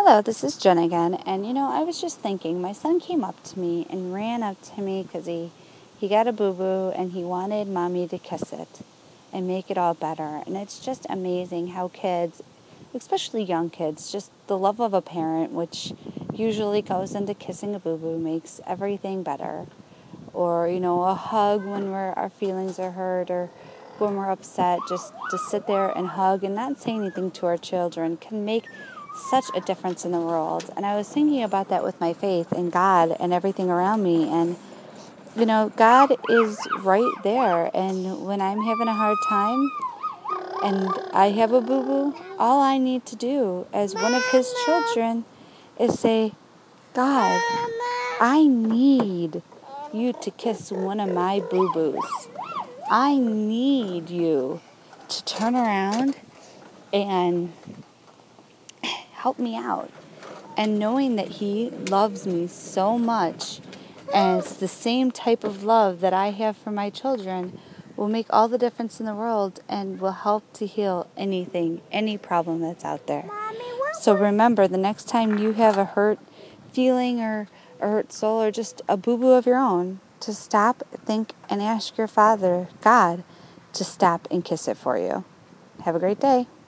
Hello, this is Jen again, and I was just thinking, my son came up to me and ran up to me because he got a boo-boo and he wanted mommy to kiss it and make it all better. And it's just amazing how kids, especially young kids, just the love of a parent, which usually goes into kissing a boo-boo, makes everything better. Or, a hug when our feelings are hurt or when we're upset, just to sit there and hug and not say anything to our children can make such a difference in the world. And I was thinking about that with my faith in God and everything around me. And, God is right there. And when I'm having a hard time and I have a boo-boo, all I need to do as one of his children is say, God, I need you to kiss one of my boo-boos. I need you to turn around and help me out. And knowing that he loves me so much, and it's the same type of love that I have for my children, will make all the difference in the world and will help to heal anything, any problem that's out there. So remember, the next time you have a hurt feeling or a hurt soul or just a boo-boo of your own, to stop, think, and ask your Father, God, to stop and kiss it for you. Have a great day.